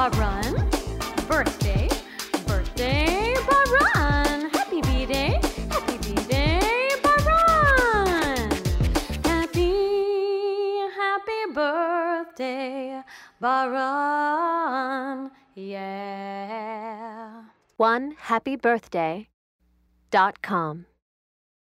Barun. Birthday, birthday, Barun. Happy B-Day, Barun. Happy birthday, Barun. Yeah. OneHappyBirthday.com